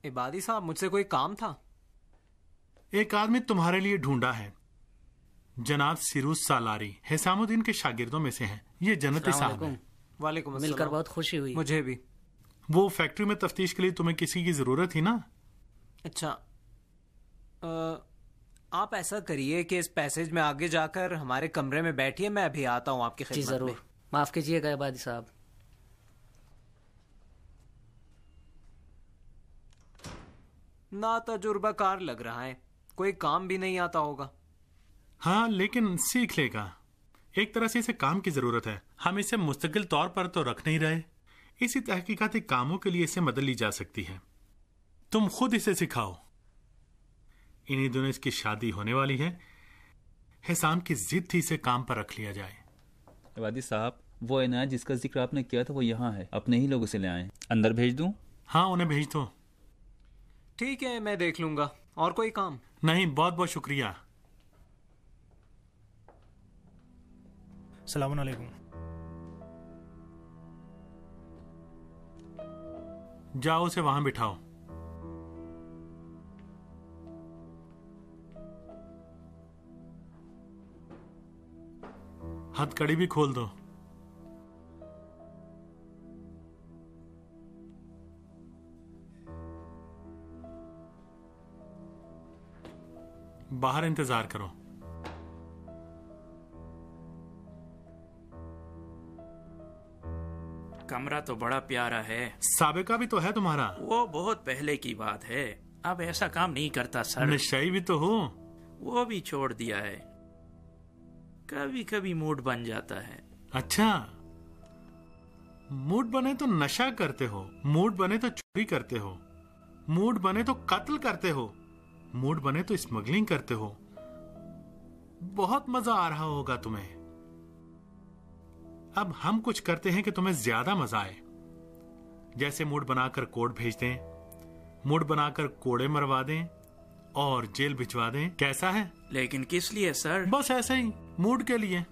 इबादी साहब, मुझसे कोई काम था? एक आदमी तुम्हारे लिए ढूंढा है। जनाब सिरूस सालारी हिसामुद्दीन के शागिर्दों में से हैं। ये जन्नती साहब हैं। वालेकुम अस्सलाम। मिलकर बहुत खुशी हुई। मुझे भी। वो फैक्ट्री में तफ्तीश के लिए तुम्हें किसी की जरूरत थी ना? अच्छा, आप ऐसा करिए कि इस पैसेज में आगे जाकर हमारे कमरे में बैठिए, मैं अभी आता हूँ आपकी जी खिदमत में। जरूर, माफ कीजिएगा इबादी साहब। ना तजुर्बाकार लग रहा है, कोई काम भी नहीं आता होगा। हाँ, लेकिन सीख लेगा। एक तरह से इसे काम की जरूरत है। हम इसे मुस्तकिल तौर पर तो रख नहीं रहे। इसी तहकीकाती कामों के लिए इसे मदद ली जा सकती है। तुम खुद इसे सिखाओ। इन्हीं दिनों इसकी शादी होने वाली है। हिसाम की जिद थी इसे काम पर रख लिया जाए। इबादी साहब, वो इनायत जिसका जिक्र आपने किया था वो यहाँ है। अपने ही लोग उसे ले आए। अंदर भेज दूं? हाँ, उन्हें भेज दो। ठीक है, मैं देख लूंगा। और कोई काम? नहीं, बहुत बहुत शुक्रिया। सलाम अलैकुम। जाओ, उसे वहां बिठाओ। हथकड़ी भी खोल दो। बाहर इंतजार करो। कमरा तो बड़ा प्यारा है। साबिका भी तो है तुम्हारा। वो बहुत पहले की बात है, अब ऐसा काम नहीं करता सर। नशाई भी तो हो। वो भी छोड़ दिया है। कभी कभी मूड बन जाता है। अच्छा, मूड बने तो नशा करते हो, मूड बने तो चोरी करते हो, मूड बने तो कत्ल करते हो, मूड बने तो स्मगलिंग करते हो। बहुत मजा आ रहा होगा तुम्हें। अब हम कुछ करते हैं कि तुम्हें ज्यादा मजा आए। जैसे मूड बनाकर कोर्ट भेज दें, मूड बनाकर कोड़े मरवा दें और जेल भिजवा दें। कैसा है? लेकिन किस लिए सर? बस ऐसे ही, मूड के लिए।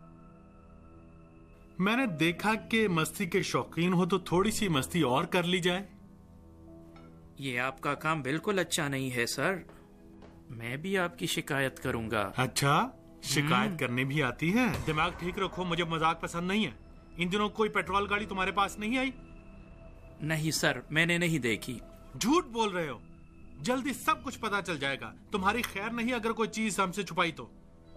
मैंने देखा कि मस्ती के शौकीन हो तो थोड़ी सी मस्ती और कर ली जाए। ये आपका काम बिल्कुल अच्छा नहीं है सर। मैं भी आपकी शिकायत करूंगा। अच्छा, शिकायत करने भी आती है? दिमाग ठीक रखो, मुझे मजाक पसंद नहीं है। इन दिनों कोई पेट्रोल गाड़ी तुम्हारे पास नहीं आई? नहीं सर, मैंने नहीं देखी। झूठ बोल रहे हो। जल्दी सब कुछ पता चल जाएगा। तुम्हारी खैर नहीं अगर कोई चीज हमसे छुपाई तो।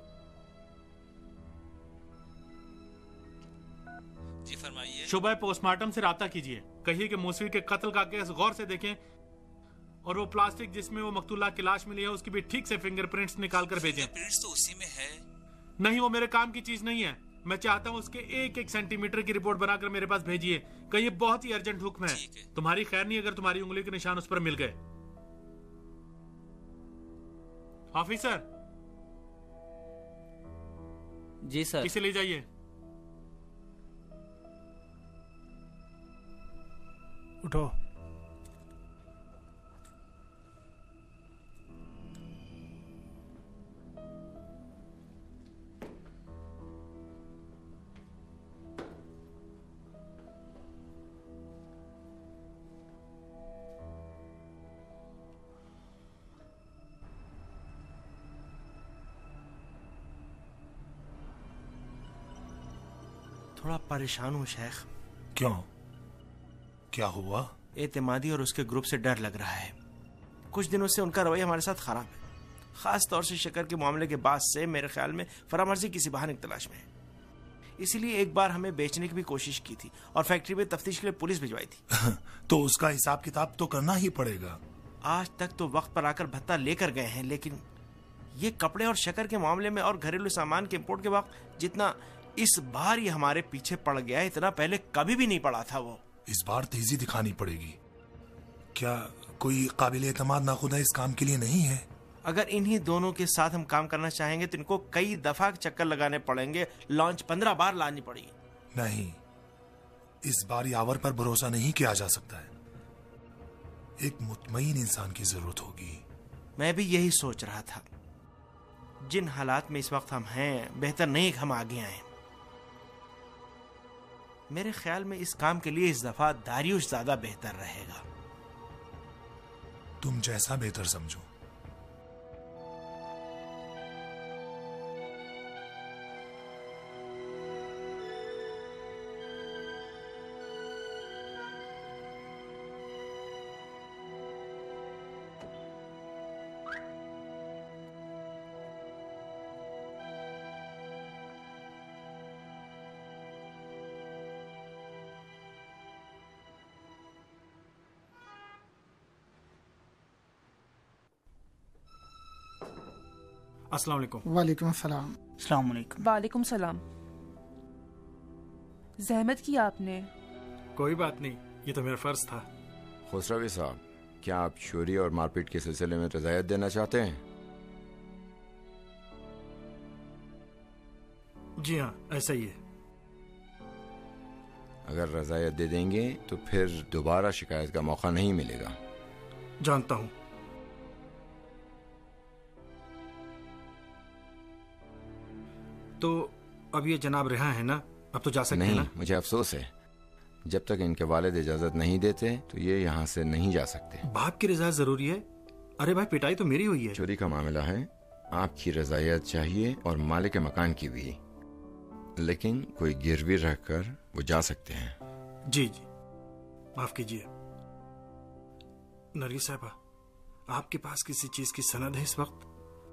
जी फरमाइए। सुबह पोस्टमार्टम से राब्ता कीजिए। कहिए कि मौसवी के कत्ल का केस गौर से देखें और वो प्लास्टिक जिसमें वो मकतूला की लाश मिली है उसकी भी ठीक से फिंगरप्रिंट्स निकाल कर भेजें। फिंगरप्रिंट्स तो उसी में है। नहीं, वो मेरे काम की चीज नहीं है। मैं चाहता हूँ उसके एक एक सेंटीमीटर की रिपोर्ट बनाकर मेरे पास भेजिए। कहिए बहुत ही अर्जेंट हुक्म है। तुम्हारी खैर नहीं अगर तुम्हारी उंगली के निशान उस पर मिल गए। ऑफिसर। जी सर। इसे ले जाइए। उठो। थोड़ा परेशान हूँ शेख। क्यों? क्या हुआ? एतमादी और उसके ग्रुप से डर लग रहा है। कुछ दिनों से उनका रवैया हमारे साथ खराब है। खास तौर से शक्कर के मामले के बाद से मेरे ख्याल में फरामर्जी किसी बहाने की तलाश में है। इसीलिए एक बार हमें बेचने की भी कोशिश की थी और फैक्ट्री में तफ्तीश के लिए पुलिस भिजवाई थी। तो उसका हिसाब किताब तो करना ही पड़ेगा। आज तक तो वक्त पर आकर भत्ता लेकर गए हैं, लेकिन ये कपड़े और शक्कर के मामले में और घरेलू सामान के इंपोर्ट के वक्त जितना इस बार ये हमारे पीछे पड़ गया है, इतना पहले कभी भी नहीं पड़ा था वो। इस बार तेजी दिखानी पड़ेगी। क्या कोई काबिल एतमाद नाखुदा इस काम के लिए नहीं है? अगर इन्हीं दोनों के साथ हम काम करना चाहेंगे तो इनको कई दफा चक्कर लगाने पड़ेंगे, लॉन्च 15 बार लानी पड़ेगी। नहीं, इस बार यावर पर भरोसा नहीं किया जा सकता है। एक मुतमईन इंसान की जरूरत होगी। मैं भी यही सोच रहा था। जिन हालात में इस वक्त हम हैं, बेहतर नहीं कि हम आगे आए। मेरे ख्याल में इस काम के लिए इस दफा दारियुश ज्यादा बेहतर रहेगा। तुम जैसा बेहतर समझो। अस्सलाम वालेकुम। वालेकुम अस्सलाम। अस्सलाम वालेकुम। वालेकुम सलाम। जहमत की आपने। कोई बात नहीं, ये तो मेरा फर्ज था। खुसरवी साहब, क्या आप चोरी और मारपीट के सिलसिले में रजायत देना चाहते हैं? जी हाँ, ऐसा ही है। अगर रजायत दे देंगे तो फिर दोबारा शिकायत का मौका नहीं मिलेगा। जानता हूँ। तो अब ये जनाब रिहा है ना, अब तो जा सकते हैं नहीं, ना? मुझे अफसोस है, जब तक इनके वालिद इजाजत नहीं देते तो ये यहाँ से नहीं जा सकते। बाप की रजायत जरूरी है। अरे भाई, पिटाई तो मेरी हुई है। चोरी का मामला है, आपकी रजायत चाहिए और मालिक मकान की भी, लेकिन कोई गिरवी रखकर वो जा सकते हैं। जी जी, माफ कीजिए। नरगिस साहबा, आपके पास किसी चीज की सनद है इस वक्त?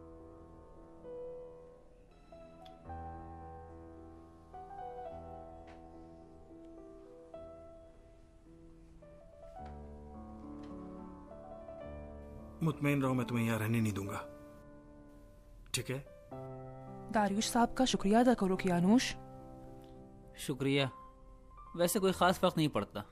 मुतमईन रहो, मैं तुम्हें यहाँ रहने नहीं दूंगा, ठीक है? दारियुश साहब का शुक्रिया अदा करो कियानुश। शुक्रिया, वैसे कोई खास फर्क नहीं पड़ता।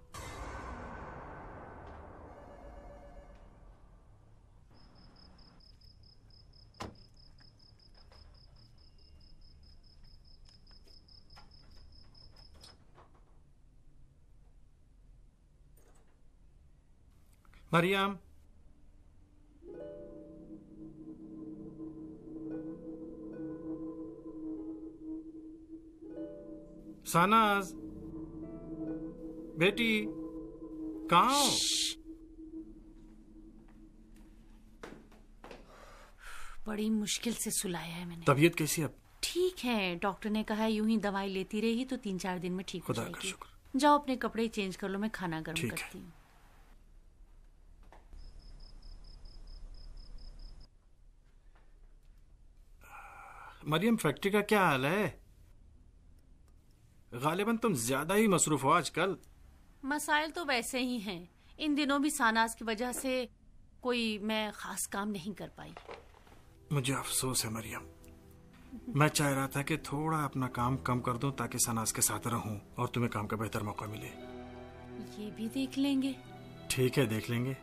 मरियम, सानाज, बेटी, कहाँ हो? बड़ी मुश्किल से सुलाया है मैंने। तबीयत कैसी अब? ठीक है, डॉक्टर ने कहा यूं ही दवाई लेती रही तो 3-4 दिन में ठीक हो खुदा का जाएगी। शुक्र। जाओ अपने कपड़े चेंज कर लो, मैं खाना गर्म ठीक करती हूँ। मरियम, फैक्ट्री का क्या हाल है? गालिबन तुम ज्यादा ही मसरूफ हो आजकल। मसाइल तो वैसे ही हैं। इन दिनों भी सानाज की वजह से कोई मैं खास काम नहीं कर पाई। मुझे अफसोस है मरियम, मैं चाह रहा था कि थोड़ा अपना काम कम कर दूं ताकि सनाज के साथ रहूं और तुम्हें काम का बेहतर मौका मिले। ये भी देख लेंगे। ठीक है, देख लेंगे।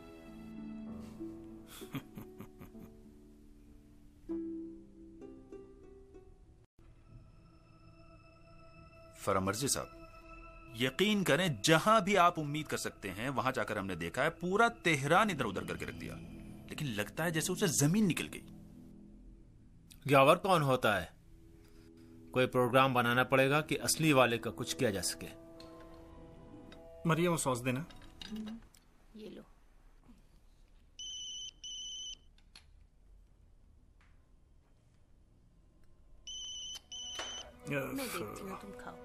फरामर्जी साहब, यकीन करें जहां भी आप उम्मीद कर सकते हैं वहां जाकर हमने देखा है पूरा तेहरान इधर उधर करके रख दिया, लेकिन लगता है जैसे उसे जमीन निकल गई। ग्यावर कौन होता है? कोई प्रोग्राम बनाना पड़ेगा कि असली वाले का कुछ किया जा सके। मरियम, सॉस देना। ये लो। मैं देखती हूँ, तुम खाओ।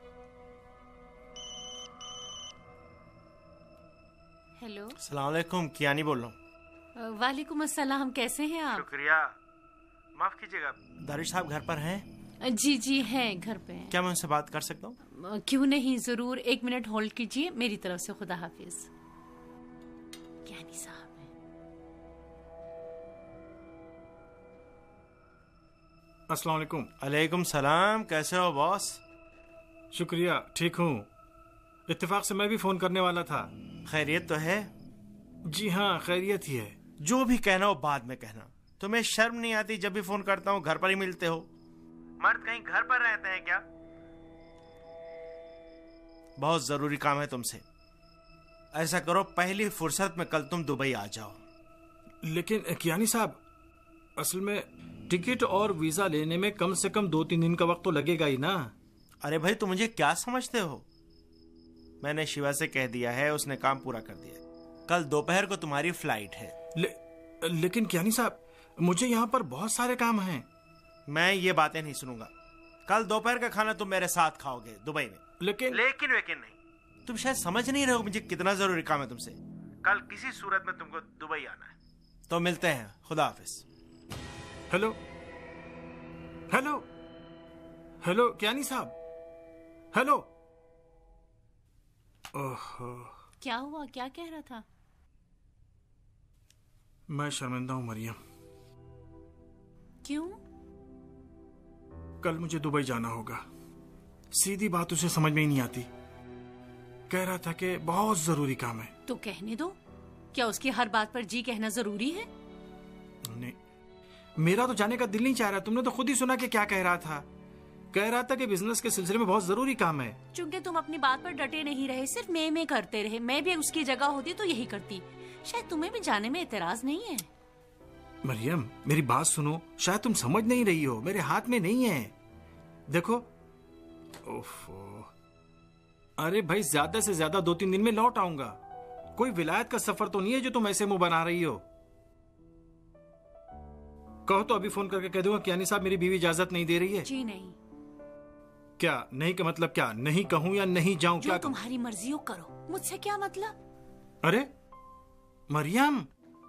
हेलो, अस्सलाम वालेकुम, कियानी बोल रहा हूँ। वालेकुम अस्सलाम, कैसे हैं आप? शुक्रिया, माफ कीजिएगा, दारिश साहब घर पर हैं? जी जी हैं, घर पे हैं। क्या मैं उनसे बात कर सकता हूँ? क्यों नहीं, जरूर। 1 मिनट होल्ड कीजिए, मेरी तरफ से खुदा हाफिज। कियानी साहब हैं। अस्सलाम वालेकुम। अलैकुम सलाम, कैसे हो बॉस? शुक्रिया, ठीक हूँ। इत्तेफाक से मैं भी फोन करने वाला था। खैरियत तो है? जी हाँ, खैरियत ही है। जो भी कहना हो बाद में कहना। तुम्हें शर्म नहीं आती? जब भी फोन करता हूँ घर पर ही मिलते हो। मर्द कहीं घर पर रहते हैं क्या? बहुत जरूरी काम है तुमसे। ऐसा करो, पहली फुर्सत में कल तुम दुबई आ जाओ। लेकिन कियानी साहब, असल में टिकट और वीजा लेने में कम से कम 2-3 दिन का वक्त तो लगेगा ही ना। अरे भाई, तुम मुझे क्या समझते हो? मैंने शिवा से कह दिया है, उसने काम पूरा कर दिया। कल दोपहर को तुम्हारी फ्लाइट है। लेकिन कियानी साहब, मुझे यहाँ पर बहुत सारे काम हैं। मैं ये बातें नहीं सुनूंगा। कल दोपहर का खाना तुम मेरे साथ खाओगे दुबई में। लेकिन नहीं, तुम शायद समझ नहीं रहे हो मुझे कितना जरूरी काम है तुमसे। कल किसी सूरत में तुमको दुबई आना है। तो मिलते हैं, खुदा हाफिज। हेलो हेलो हेलो कियानी साहब, हेलो। ओहो, क्या हुआ? क्या कह रहा था? मैं शर्मिंदा हूं मरियम। क्यों? कल मुझे दुबई जाना होगा। सीधी बात उसे समझ में ही नहीं आती। कह रहा था कि बहुत जरूरी काम है। तो कहने दो। क्या उसकी हर बात पर जी कहना जरूरी है? नहीं, मेरा तो जाने का दिल नहीं चाह रहा। तुमने तो खुद ही सुना कि क्या कह रहा था। कह रहा था कि बिजनेस के सिलसिले में बहुत जरूरी काम है। चूंकि तुम अपनी बात पर डटे नहीं रहे, सिर्फ मैं करते रहे। मैं भी उसकी जगह होती तो यही करती। शायद तुम्हें भी जाने में एतराज नहीं है। मरियम, मेरी बात सुनो। शायद तुम समझ नहीं रही हो। मेरे हाथ में नहीं है। देखो, ओफो, अरे भाई, ज्यादा से ज्यादा 2-3 दिन में लौट आऊंगा। कोई विलायत का सफर तो नहीं है जो तुम ऐसे मुंह बना रही हो। कहो तो अभी फोन करके कह दूंगा कियानी साहब, मेरी बीवी इजाजत नहीं दे रही है। जी नहीं। क्या नहीं का मतलब? क्या नहीं कहूं या नहीं जाऊं? जो क्या तुम्हारी मर्जी हो करो, मुझसे क्या मतलब? अरे मरियम,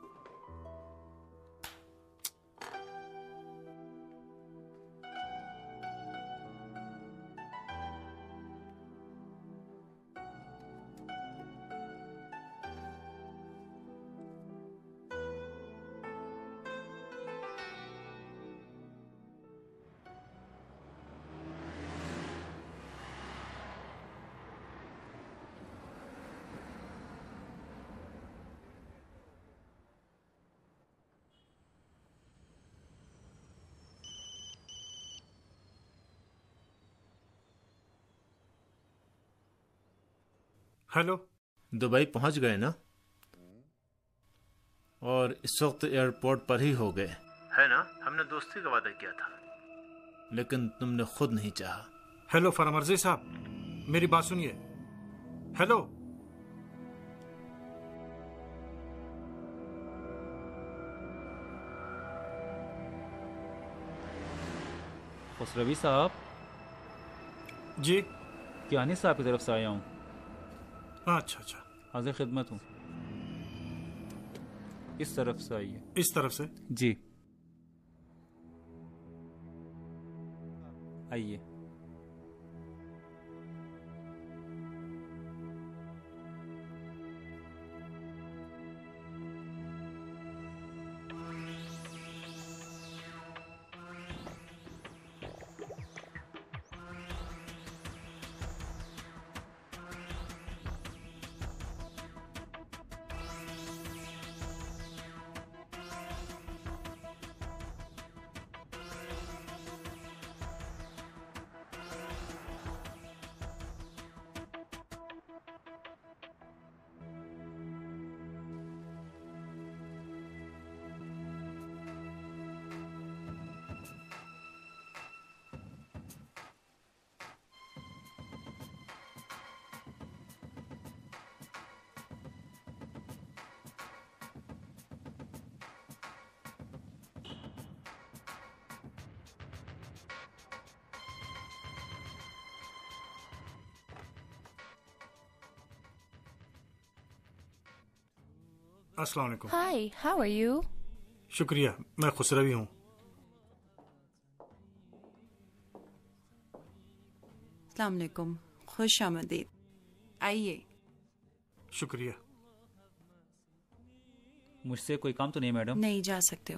हेलो। दुबई पहुंच गए ना? और इस वक्त एयरपोर्ट पर ही हो गए, है ना? हमने दोस्ती का वादा किया था, लेकिन तुमने खुद नहीं चाहा। हेलो फरामर्जी साहब, मेरी बात सुनिए। हेलो। खुसरवी साहब। जी। कियानी साहब की तरफ से आया हूँ। अच्छा अच्छा, हाजिर खिदमत हूँ। इस तरफ से आइए। इस तरफ से? जी आइए। अस्सलाम वालेकुम। Hi, how are you? शुक्रिया, मैं खुसरवी हूँ। अस्सलाम वालेकुम, खुश आमदीद। आइए। शुक्रिया। मुझसे कोई काम तो नहीं मैडम? नहीं, जा सकते हो।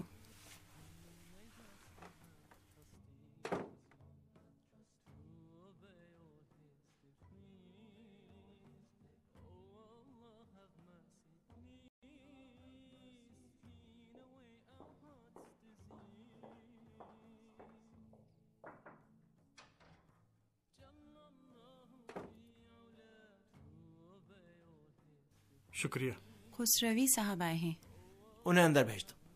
शुक्रिया। खुसरवी साहब आए हैं। उन्हें अंदर भेज दो।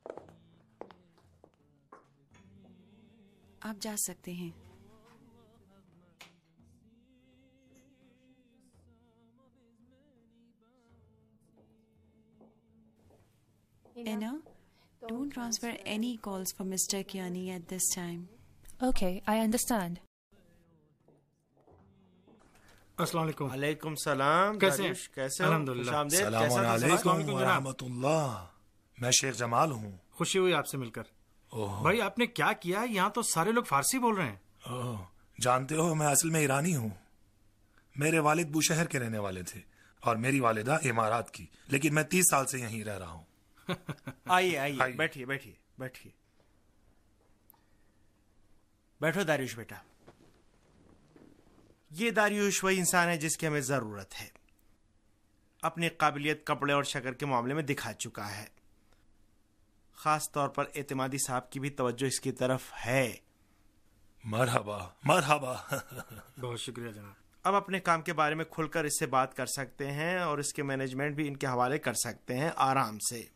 आप जा सकते हैं। Don't transfer any calls for Mr. Kiani at this time. Okay, I understand. अस्सलाम वालेकुम। वालेकुम सलाम। कैसे हैं? दारियुश, कैसे हो? अल्हम्दुलिल्लाह। खुशामदीद। सलाम कैसा था अलैकुम समाज? व रहमतुल्लाह। मैं शेख जमाल हूँ। खुशी हुई आपसे मिलकर। भाई आपने क्या किया? यहाँ तो सारे लोग फारसी बोल रहे हैं। ओह, जानते हो मैं असल में ईरानी हूँ। मेरे वालिद बूशहर के रहने वाले थे और मेरी वालिदा इमारात की, लेकिन मैं 30 साल से यहीं रह रहा हूँ। आइए आइए, बैठिए बैठिए बैठिए। बैठो दारियुश बेटा। ये दारियुश वही इंसान है जिसकी हमें जरूरत है। अपनी काबिलियत कपड़े और शक्ल के मामले में दिखा चुका है। खास तौर पर एतमादी साहब की भी तवज्जो इसकी तरफ है। मरहबा मरहबा। बहुत शुक्रिया जनाब। अब अपने काम के बारे में खुलकर इससे बात कर सकते हैं और इसके मैनेजमेंट भी इनके हवाले कर सकते हैं आराम से,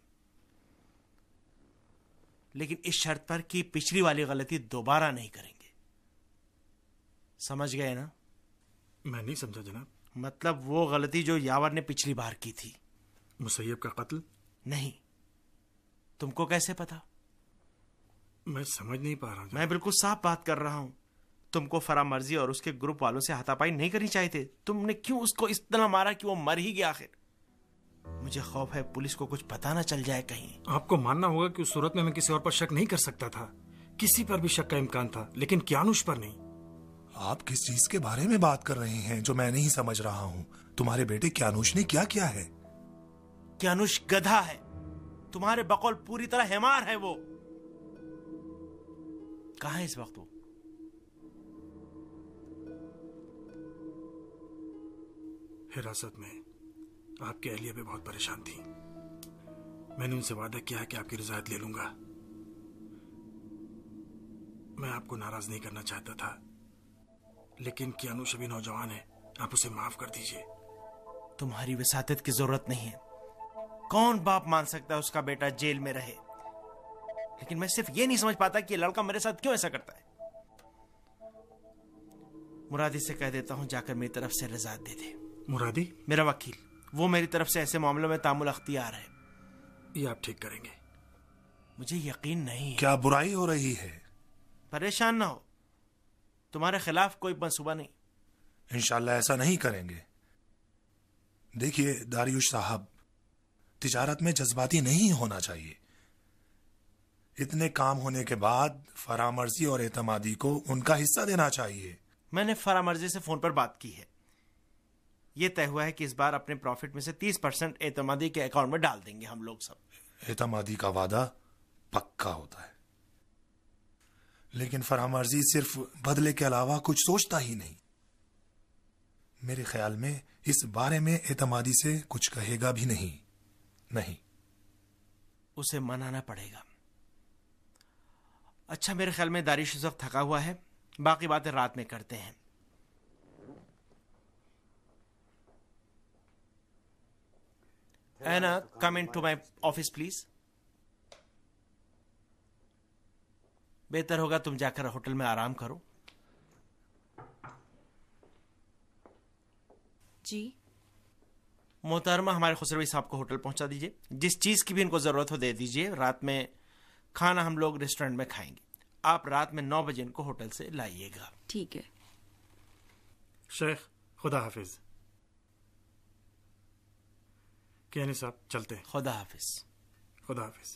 लेकिन इस शर्त पर कि पिछली वाली गलती दोबारा नहीं करेंगे। समझ गए ना? मैं नहीं समझा जनाब। मतलब वो गलती जो यावर ने पिछली बार की थी। मुसैयब का कत्ल? नहीं। तुमको कैसे पता? मैं समझ नहीं पा रहा हूं। मैं बिल्कुल साफ बात कर रहा हूं। तुमको फरामर्जी और उसके ग्रुप वालों से हाथापाई नहीं करनी चाहिए थे। तुमने क्यों उसको इस तरह मारा कि वो मर ही गया आखिर? मुझे खौफ है पुलिस को कुछ पता ना चल जाए कहीं। आपको मानना होगा कि उस सूरत में मैं किसी और पर शक नहीं कर सकता था। किसी पर भी शक का इम्कान था, लेकिन कियानुश पर नहीं। आप किस चीज के बारे में बात कर रहे हैं जो मैं नहीं समझ रहा हूँ? तुम्हारे बेटे कियानुश ने क्या किया है? कियानुश गधा है। तुम्हारे बकौल पूरी तरह हेमार है वो। कहाँ है इस वक्त वो? हिरासत में। आपकी अहलिया भी बहुत परेशान थी। मैंने उनसे वादा किया है कि आपकी रिजायत ले लूंगा। मैं आपको नाराज नहीं करना चाहता था, लेकिन कियानुश अभी नौजवान है। आप उसे माफ कर दीजिए। तुम्हारी वसातत की जरूरत नहीं है। कौन बाप मान सकता है उसका बेटा जेल में रहे? लेकिन मैं सिर्फ ये नहीं समझ पाता कि ये लड़का मेरे साथ क्यों ऐसा करता है। मुरादी से कह देता हूं जाकर मेरी तरफ से रिजायत दे दे। मुरादी? मेरा वकील। वो मेरी तरफ से ऐसे मामलों में तामुल अख्तियार है। ये आप ठीक करेंगे? मुझे यकीन नहीं है। क्या बुराई हो रही है? परेशान ना हो, तुम्हारे खिलाफ कोई मंसूबा नहीं। इंशाल्लाह ऐसा नहीं करेंगे। देखिए दारियुश साहब, तिजारत में जज्बाती नहीं होना चाहिए। इतने काम होने के बाद फरामर्जी और एतमादी को उनका हिस्सा देना चाहिए। मैंने फरामर्जी से फोन पर बात की है। यह तय हुआ है कि इस बार अपने प्रॉफिट में से 30% एतमादी के अकाउंट में डाल देंगे हम लोग सब। एतमादी का वादा पक्का होता है, लेकिन फरामर्जी सिर्फ बदले के अलावा कुछ सोचता ही नहीं। मेरे ख्याल में इस बारे में एतमादी से कुछ कहेगा भी नहीं। नहीं, उसे मनाना पड़ेगा। अच्छा, मेरे ख्याल में दारिश इस वक्त थका हुआ है। बाकी बातें रात में करते हैं। Anna, come in to my office please. बेहतर होगा तुम जाकर होटल में आराम करो। जी मोहतरमा, हमारे खुसरवी साहब को होटल पहुंचा दीजिए। जिस चीज की भी इनको जरूरत हो दे दीजिए। रात में खाना हम लोग रेस्टोरेंट में खाएंगे। आप रात में 9 बजे इनको होटल से लाइएगा। ठीक है शेख, खुदा हाफिज। कियानी साहब चलते हैं। खुदा हाफिज। खुदा हाफिज।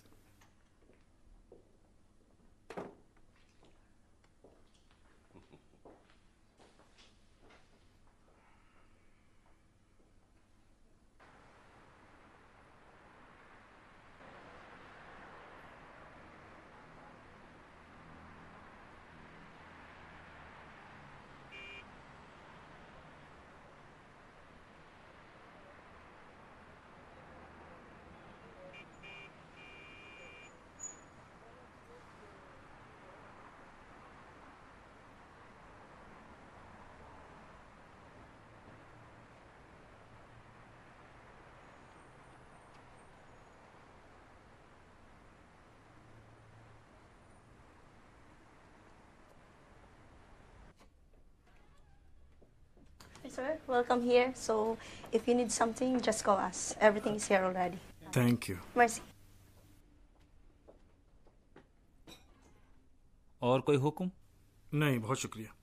Sir, welcome here. So, if you need something, just call us. Everything is here already. Thank you. Mercy. और कोई हुक्म? नहीं, बहुत शुक्रिया।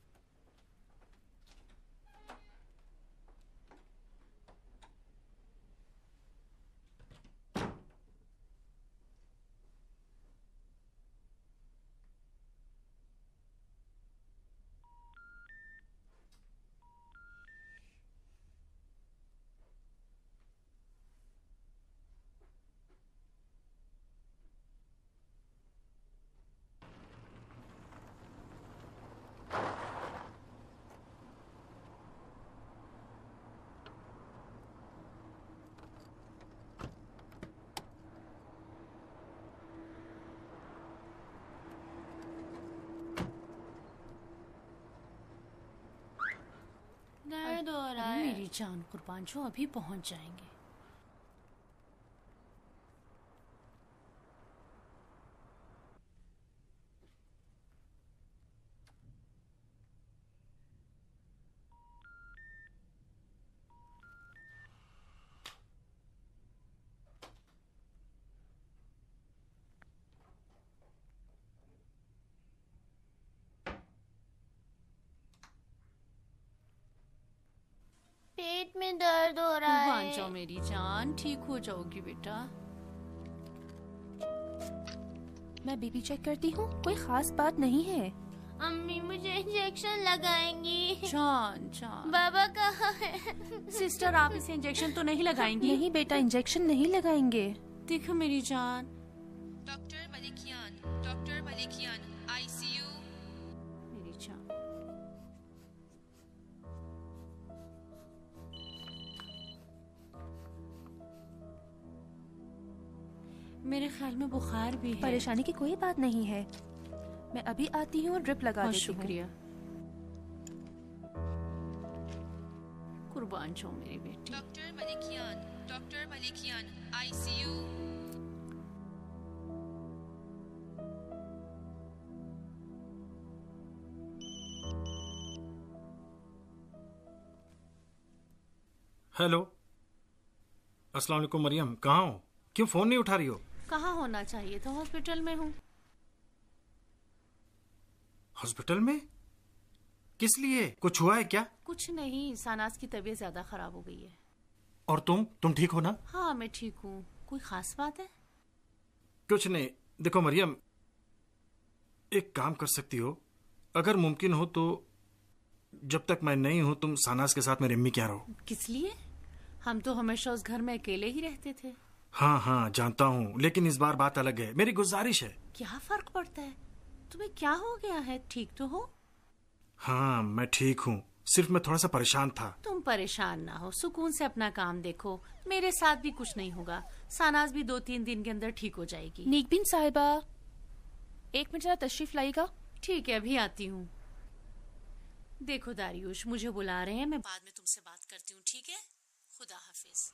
दर्द हो रहा है। मेरी जान कुर्बान जो अभी पहुंच जाएंगे। पेट में दर्द हो रहा कुर्बान है। जाओ मेरी जान, ठीक हो जाओगी बेटा। मैं बीपी चेक करती हूँ, कोई खास बात नहीं है। अम्मी मुझे इंजेक्शन लगाएंगी। जान जान बाबा कहाँ है? सिस्टर, आप इसे इंजेक्शन तो नहीं लगाएंगी? नहीं बेटा, इंजेक्शन नहीं लगाएंगे। देखो मेरी जान। Doctor Malikian, ICU. मेरी जान, मेरे ख्याल में बुखार भी है। परेशानी की कोई बात नहीं है, मैं अभी आती हूँ और ड्रिप लगा देती हूँ। शुक्रिया। कुर्बान जाओ मेरी बेटी। Doctor Malikian, ICU. हेलो, अस्सलाम वालेकुम मरियम, कहाँ हो? क्यों फोन नहीं उठा रही हो? कहाँ होना चाहिए था? हॉस्पिटल में हूँ। हॉस्पिटल में? किस लिए? कुछ हुआ है क्या? कुछ नहीं, सानास की तबीयत ज्यादा खराब हो गई है। और तुम ठीक हो ना? हाँ मैं ठीक हूँ। कोई खास बात है? कुछ नहीं। देखो मरियम, एक काम कर सकती हो, अगर मुमकिन हो तो जब तक मैं नहीं हूं तुम सानास के साथ मेरी अम्मी के यहाँ रहो। किस लिए? हम तो हमेशा उस घर में अकेले ही रहते थे। हाँ जानता हूँ, लेकिन इस बार बात अलग है। मेरी गुजारिश है। क्या फर्क पड़ता है? तुम्हें क्या हो गया है? ठीक तो हो? हाँ मैं ठीक हूँ, सिर्फ मैं थोड़ा सा परेशान था। तुम परेशान ना हो, सुकून से अपना काम देखो। मेरे साथ भी कुछ नहीं होगा। सानास भी 2-3 दिन के अंदर ठीक हो जाएगी। नीकबिन साहिबा, 1 मिनट जरा तशरीफ लाइएगा। ठीक है, अभी आती हूँ। देखो दारियुश, मुझे बुला रहे हैं, मैं बाद में तुमसे बात करती हूँ, ठीक है? खुदा हाफिज।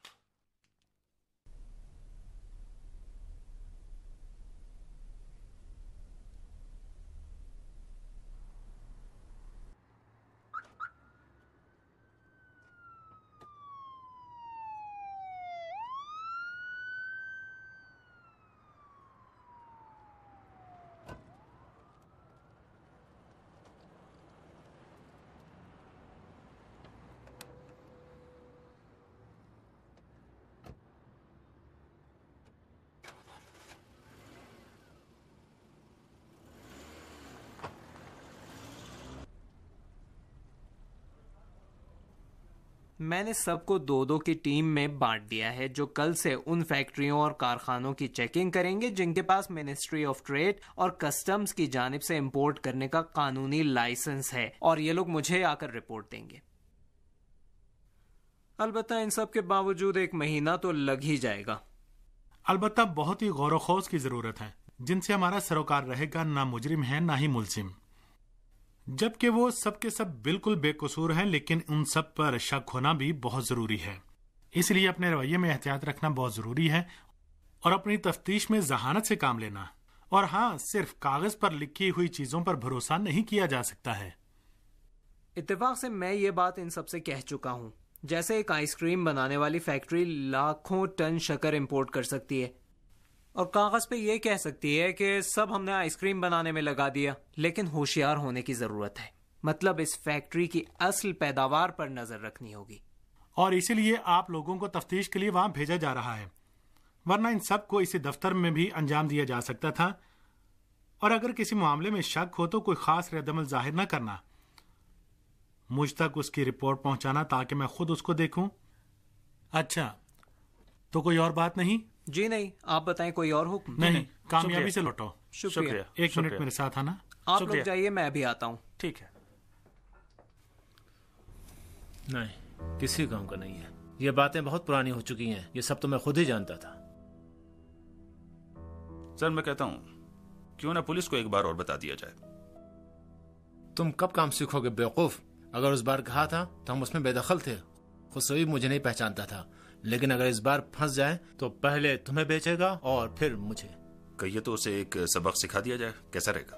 मैंने सबको 2-2 की टीम में बांट दिया है, जो कल से उन फैक्ट्रियों और कारखानों की चेकिंग करेंगे जिनके पास मिनिस्ट्री ऑफ ट्रेड और कस्टम्स की जानिब से इंपोर्ट करने का कानूनी लाइसेंस है, और ये लोग मुझे आकर रिपोर्ट देंगे। अलबत्ता इन सब के बावजूद 1 महीना तो लग ही जाएगा। अलबत्ता बहुत ही गौर खौज की जरूरत है, जिनसे हमारा सरोकार रहेगा ना मुजरिम है ना ही मुलजिम, जबकि वो सबके सब बिल्कुल बेकसूर हैं, लेकिन उन सब पर शक होना भी बहुत जरूरी है। इसलिए अपने रवैये में एहतियात रखना बहुत जरूरी है और अपनी तफ्तीश में जहानत से काम लेना। और हाँ, सिर्फ कागज पर लिखी हुई चीजों पर भरोसा नहीं किया जा सकता है। इत्तेफाक से मैं ये बात इन सबसे कह चुका हूँ। जैसे एक आइसक्रीम बनाने वाली फैक्ट्री लाखों टन शक्कर इंपोर्ट कर सकती है, और कागज पे ये कह सकती है कि सब हमने आइसक्रीम बनाने में लगा दिया, लेकिन होशियार होने की जरूरत है। मतलब इस फैक्ट्री की असल पैदावार पर नजर रखनी होगी। और इसीलिए आप लोगों को तफ्तीश के लिए वहां भेजा जा रहा है, वरना इन सब को इसी दफ्तर में भी अंजाम दिया जा सकता था। और अगर किसी मामले में शक हो तो कोई खास रद्दमल जाहिर न करना, मुझ तक उसकी रिपोर्ट पहुंचाना ताकि मैं खुद उसको देखूं। अच्छा, तो कोई और बात नहीं? जी नहीं, आप बताएं कोई और हुक्म? नहीं, कामयाबी से लौटो। शुक्रिया। एक मिनट मेरे साथ आना। आप लोग जाइए, मैं अभी आता हूँ। ठीक है। नहीं, किसी काम का नहीं है। ये बातें बहुत पुरानी हो चुकी हैं। ये सब तो मैं खुद ही जानता था। सर मैं कहता हूँ क्यों ना पुलिस को एक बार और बता दिया जाए। तुम कब काम सीखोगे बेवकूफ? अगर उस बार कहा था तो हम उसमें बेदखल थे। खुसरोई मुझे नहीं पहचानता था, लेकिन अगर इस बार फंस जाए तो पहले तुम्हें बेचेगा और फिर मुझे। कहिए तो उसे एक सबक सिखा दिया जाए, कैसा रहेगा?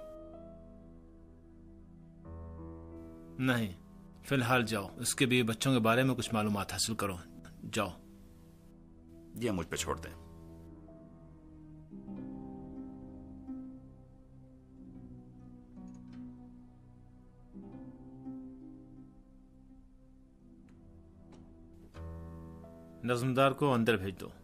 नहीं, फिलहाल जाओ, इसके भी बच्चों के बारे में कुछ मालूमात हासिल करो। जाओ। ये मुझ पे छोड़ दें। नजमदार को अंदर भेज दो।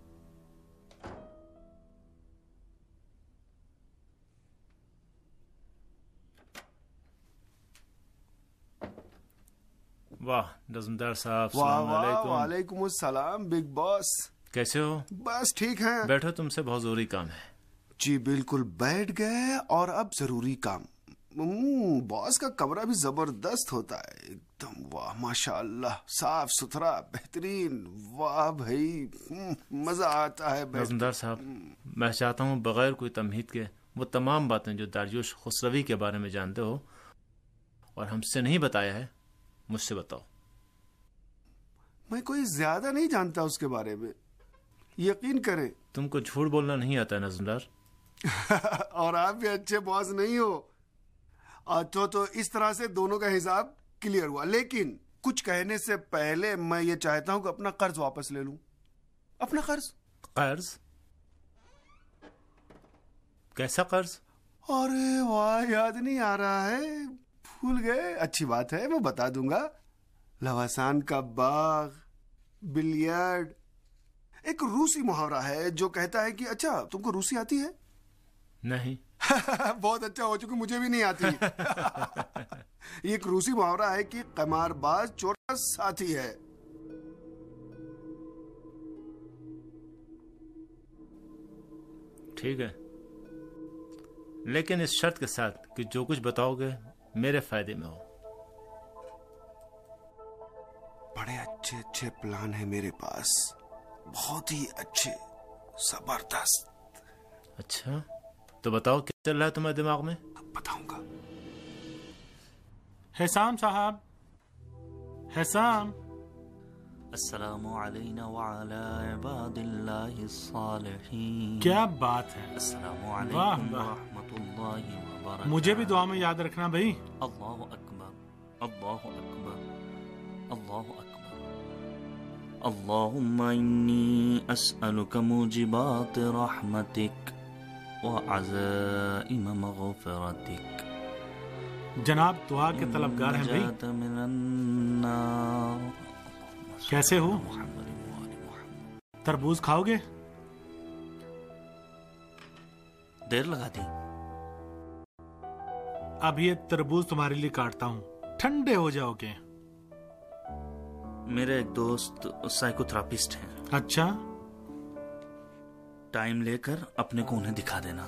वाह नजमदार साहब, वालेकुम अस्सलाम बिग बॉस। कैसे हो? बस ठीक है। बैठो, तुमसे बहुत जरूरी काम है। जी बिल्कुल, बैठ गए। और अब जरूरी काम। बॉस का कमरा भी जबरदस्त होता है एकदम। वाह माशाअल्लाह, साफ सुथरा, बेहतरीन। वाह भाई, मजा आता है। नजमदार साहब, मैं चाहता हूँ बगैर कोई तमहीद के वो तमाम बातें जो दारियुश खुसरवी के बारे में जानते हो और हमसे नहीं बताया है, मुझसे बताओ। मैं कोई ज्यादा नहीं जानता उसके बारे में, यकीन करें। तुमको झूठ बोलना नहीं आता नजमदार। और आप भी अच्छे बॉस नहीं हो। तो इस तरह से दोनों का हिसाब क्लियर हुआ। लेकिन कुछ कहने से पहले मैं ये चाहता हूं कि अपना कर्ज वापस ले लूं। अपना कर्ज। कर्ज? कैसा कर्ज? अरे वाह, याद नहीं आ रहा है, भूल गए। अच्छी बात है, मैं बता दूंगा। लवासान का बाग, बिलियर्ड। एक रूसी मुहावरा है जो कहता है कि अच्छा तुमको रूसी आती है? नहीं। बहुत अच्छा हो, चुकी मुझे भी नहीं आती। ये एक रूसी मुहावरा है कि कमारबाज चोर का साथी है। ठीक है, लेकिन इस शर्त के साथ कि जो कुछ बताओगे मेरे फायदे में हो। बड़े अच्छे अच्छे प्लान है मेरे पास, बहुत ही अच्छे, जबरदस्त। अच्छा, तो बताओ क्या चल रहा है तुम्हारे दिमाग में? बताऊंगा। हिसाम साहब, हिसाम। अस्सलामु अलैना व अला इबादिल्लाहिस सालिहीन। क्या बात है, अस्सलामु अलैकुम व रहमतुल्लाहि व बरकातहू। मुझे भी दुआ में याद रखना भाई। अल्लाहु अकबर, अल्लाहु अकबर, अल्लाहु अकबर। अल्लाहुम्मा इन्नी अस्अलुका मुजिबात रहमतिक व अज़ाइम मग़फ़िरतिक। जनाब दुआ के तलबगार हैं भाई। कैसे हो? तरबूज खाओगे? देर लगा दी। अब ये तरबूज तुम्हारे लिए काटता हूँ, ठंडे हो जाओगे। मेरे एक दोस्त साइकोथेरापिस्ट हैं। अच्छा, टाइम लेकर अपने को उन्हें दिखा देना।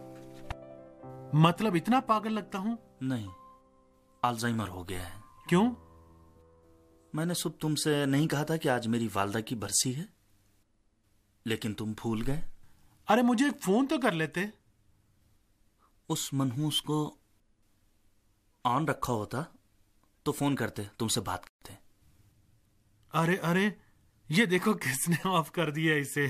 मतलब इतना पागल लगता हूँ? नहीं, अल्जाइमर हो गया है। क्यों? मैंने सुबह तुमसे नहीं कहा था कि आज मेरी वालदा की बरसी है, लेकिन तुम भूल गए। अरे मुझे एक फोन तो कर लेते। उस मनहूस को ऑन रखा होता तो फोन करते, तुमसे बात करते। अरे अरे, ये देखो किसने ऑफ कर दिया इसे।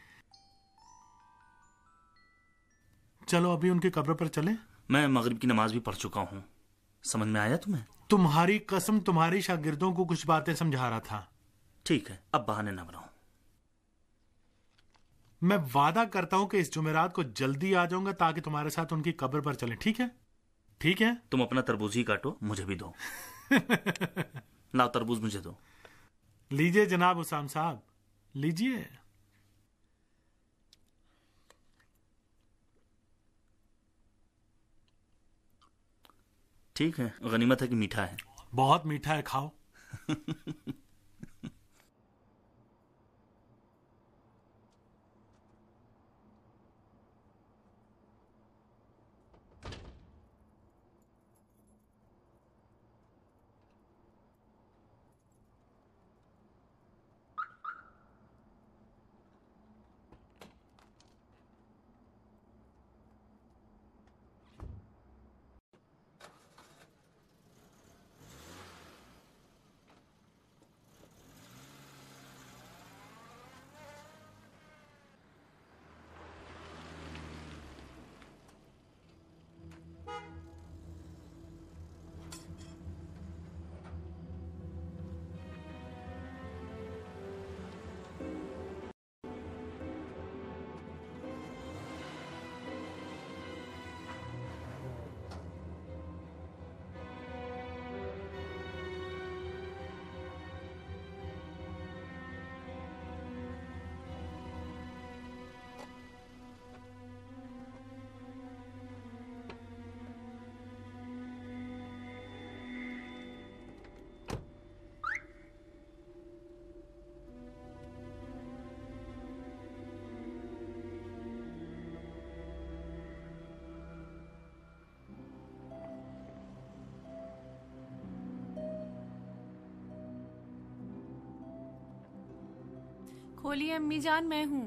चलो अभी उनकी कब्र पर चले। मैं मगरिब की नमाज भी पढ़ चुका हूँ। समझ में आया तुम्हें? तुम्हारी कसम, तुम्हारी शागिर्दों को कुछ बातें समझा रहा था। ठीक है, अब बहाने न बनाओ। मैं वादा करता हूं कि इस जुमेरात को जल्दी आ जाऊंगा ताकि तुम्हारे साथ उनकी कब्र पर चलें। ठीक है? ठीक है? तुम अपना तरबूज ही काटो, मुझे भी दो। लाओ तरबूज मुझे दो। लीजिए जनाब उसाम साहब, लीजिए। ठीक है, गनीमत है कि मीठा है। बहुत मीठा है, खाओ। खोलिए अम्मी जान, मैं हूँ।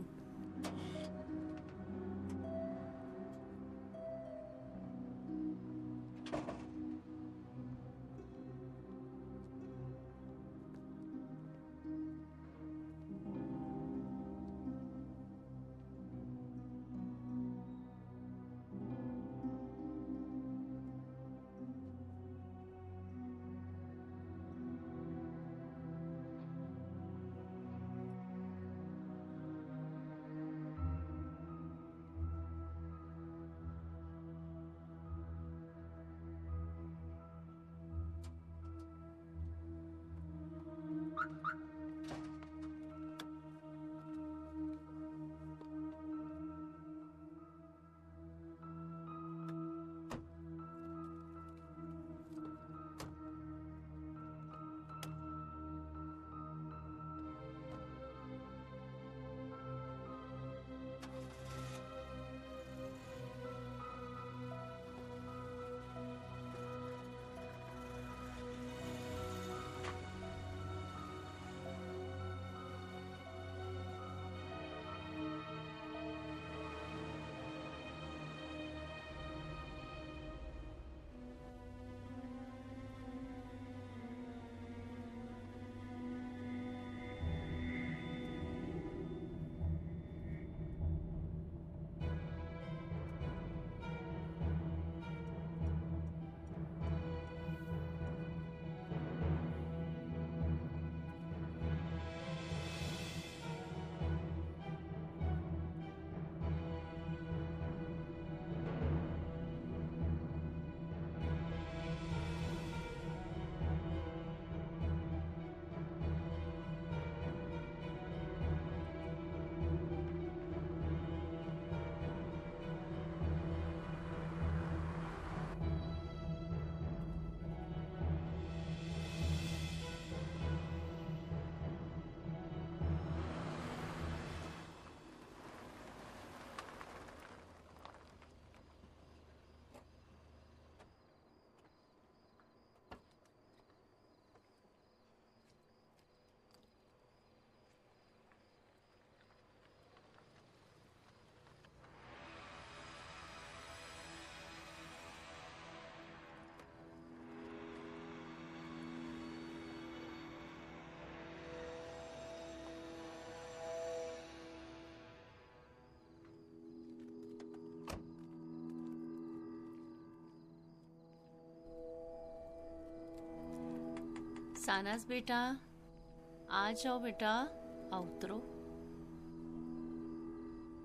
सानस बेटा, आ जाओ बेटा, आओ उतरो।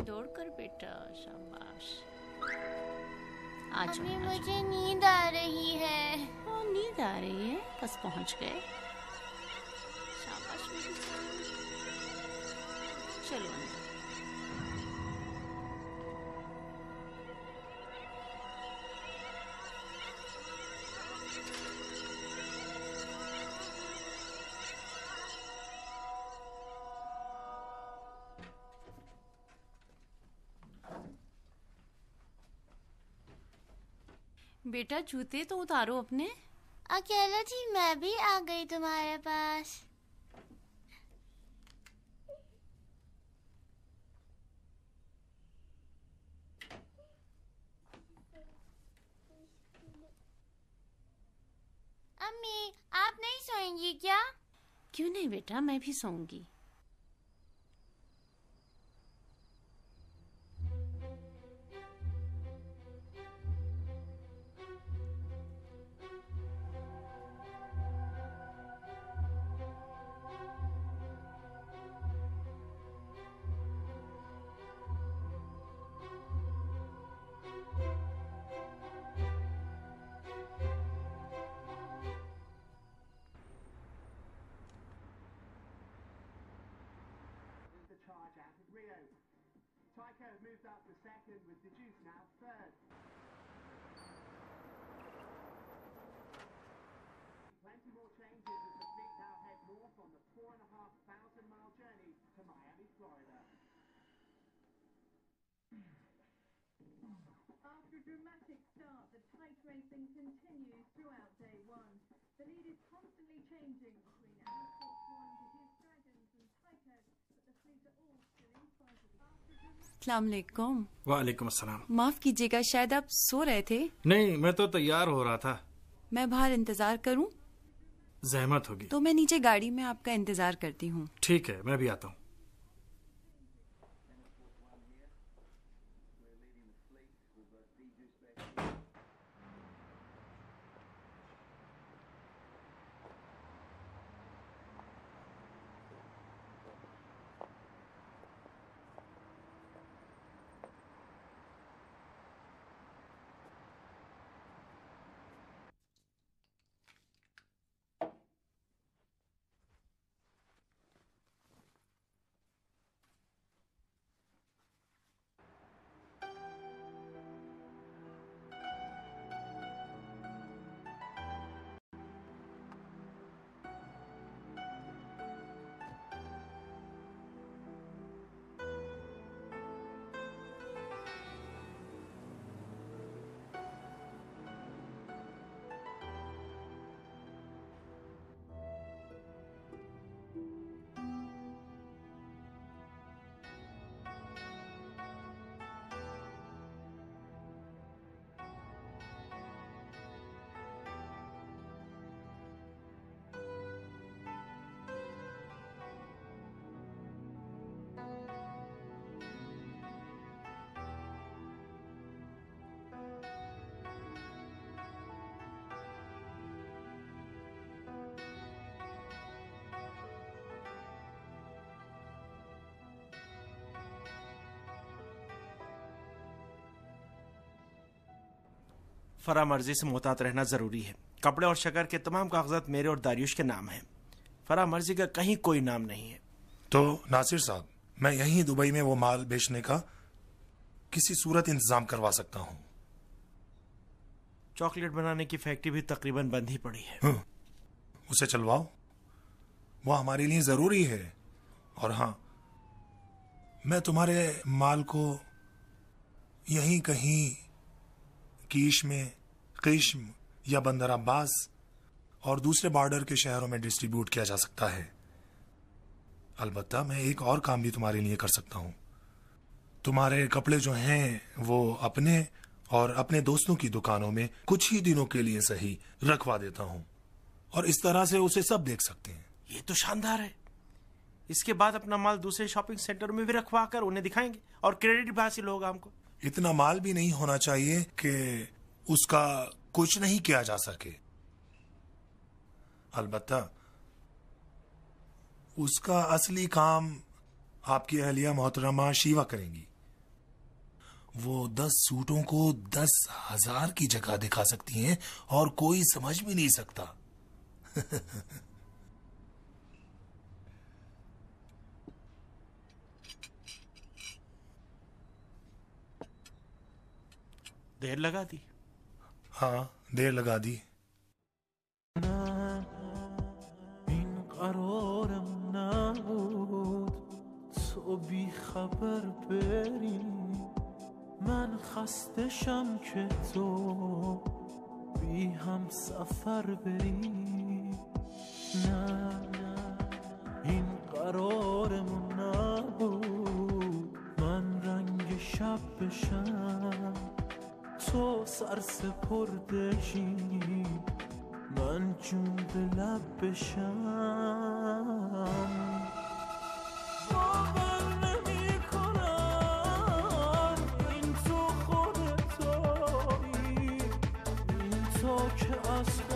दौड़कर बेटा, शाबाश। मम्मी मुझे नींद आ रही है। नींद आ रही है, बस पहुंच गए। शाबाश मेरी। चलो अंदर। बेटा जूते तो उतारो अपने। अकेला थी, मैं भी आ गई तुम्हारे पास। अम्मी आप नहीं सोएंगी क्या? क्यों नहीं बेटा, मैं भी सोऊंगी। Tycho moved up to second with the Juice now third. Plenty more changes as the fleet now head north on the 4,500-mile journey to Miami, Florida. After a dramatic start, the tight racing continues throughout day one. The lead is constantly changing between Amersfoort One, the Juice Dragons and Tycho, but the fleet are all still in sight of the अस्सलाम वालेकुम। वालेकुम अस्सलाम। माफ कीजिएगा, शायद आप सो रहे थे। नहीं, मैं तो तैयार हो रहा था। मैं बाहर इंतजार करूं? जहमत होगी तो मैं नीचे गाड़ी में आपका इंतजार करती हूँ। ठीक है, मैं भी आता हूँ। फरा मर्जी से मोहतात रहना जरूरी है। कपड़े और शक्कर के तमाम कागजात मेरे और दारियुश के नाम हैं। फरा मर्जी का कहीं कोई नाम नहीं है। तो नासिर साहब, मैं यहीं दुबई में वो माल बेचने का किसी सूरत इंतजाम करवा सकता हूँ। चॉकलेट बनाने की फैक्ट्री भी तकरीबन बंद ही पड़ी है। उसे चलवाओ, वो हमारे लिए जरूरी है। और हाँ, मैं तुम्हारे माल को यहीं कहीं कीश में, किश्म या बंदर अब्बास और दूसरे बॉर्डर के शहरों में डिस्ट्रीब्यूट किया जा सकता है। अलबत्ता मैं एक और काम भी तुम्हारे लिए कर सकता हूँ। तुम्हारे कपड़े जो हैं वो अपने और अपने दोस्तों की दुकानों में कुछ ही दिनों के लिए सही रखवा देता हूँ, और इस तरह से उसे सब देख सकते हैं। ये तो शानदार है। इसके बाद अपना माल दूसरे शॉपिंग सेंटर में भी रखवा कर उन्हें दिखाएंगे और क्रेडिट भी हासिल होगा हमको। इतना माल भी नहीं होना चाहिए कि उसका कुछ नहीं किया जा सके। अलबत्ता उसका असली काम आपकी अहलिया मोहतरमा शीवा करेंगी। वो 10 सूटों को 10,000 की जगह दिखा सकती हैं और कोई समझ भी नहीं सकता। देर लगा दी। हाँ, देर लगा दी। این قرارم نبود تو بی خبر بری، من خستشم که تو بی هم سفر بری. نه این قرارمون نبود من رنگ شب بشم، تو سرسپردشی من جون به لب بشم. باور نمی کنم این تو خودتایی، این تو که از